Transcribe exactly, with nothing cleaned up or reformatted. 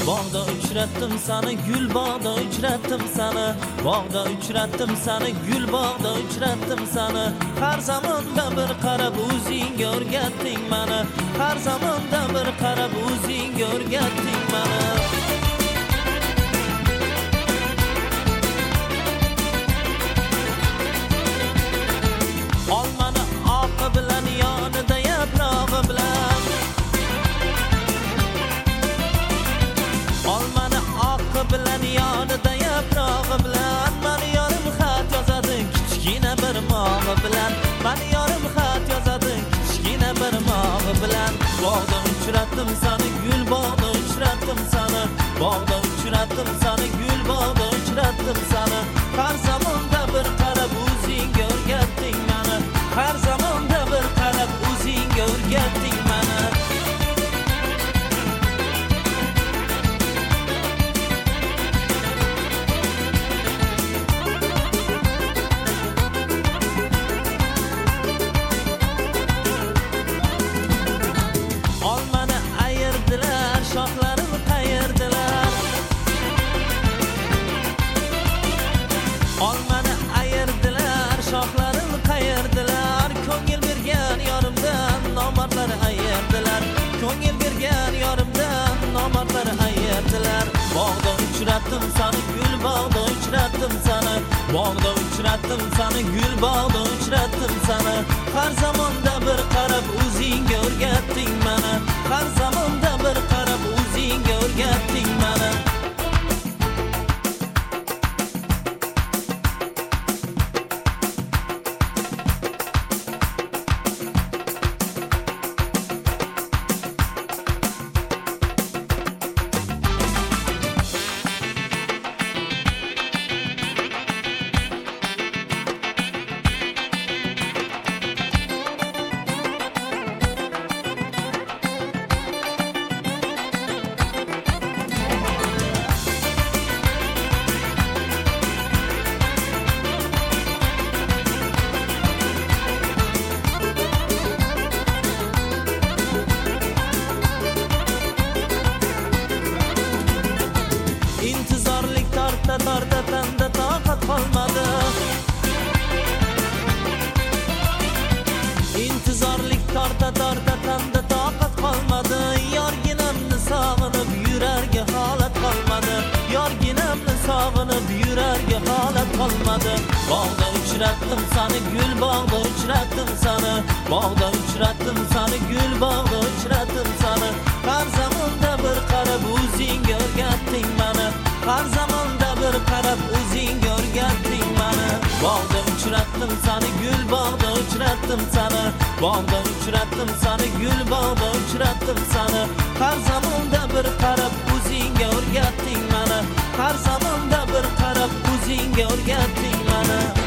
Bog'da uchratdim seni, gul bog'da uchratdim seni. Bog'da uchratdim seni, gul bog'da uchratdim seni. Har zamonda bir qarab o'zingga o'rgatding meni. Har zamonda bir qarab o'zingga o'rgatding meni. Olmani oqi bilan yonida yaprog'i bilan. Olmani oqi bilan yonida yaprog'i bilan. Mani yorim xat yozadi kichkina bir mog'i bilan. Mani yorim xat yozadi kichkina bir mog'i bilan. Bog'da uchratdim seni, gul bog'da uchratdim seni. Bog'da uchratdim seni, gul bog'da uchratdim seni. Har zamonda bir qarab o'zingga o'rgatding meni. Har zamonda bir qarab o'zingga o'rgatding meni. Olmani ayirdilar, shoxlarini qayirdilar. Olmani ayirdilar, shoxlarini qayirdilar. Ko'ngil bergan yorimdan nomardlar ayirdilar. Ko'ngil bergan yorimdan nomardlar ayirdilar. Bog'da uchratdim seni, gul bog'da uchratdim seni. Bog'da uchratdim seni, gul bog'da uchratdim seni. Har zamonda bir qarab o'zingga o'rgatding meni. Har zamonda bir qarab o'zingga o'rgatding meni. İntizorlik torta torta tanda toqat qolmadi. İntizorlik torta torta tanda toqat qolmadi. Yorginamni sog'inib yurarga holat qolmadi. Yorginamni sog'inib yurarga holat qolmadi. Bog'da uchratdim seni, gul bog'da uchratdim seni. Bog'da uchratdim seni, gul bog'da uchratdim seni. Har zamonda bir qarab o'zingga o'rgatding meni. Har zamonda bir qarab o'zingga o'rgatding meni. Bog'da uchratdim seni, gul bog'da uchratdim seni. Bog'da uchratdim seni, gul bog'da uchratdim seni. Har zamonda bir qarab o'zingga o'rgatding meni. Har zamonda bir qarab o'zingga o'rgatding meni.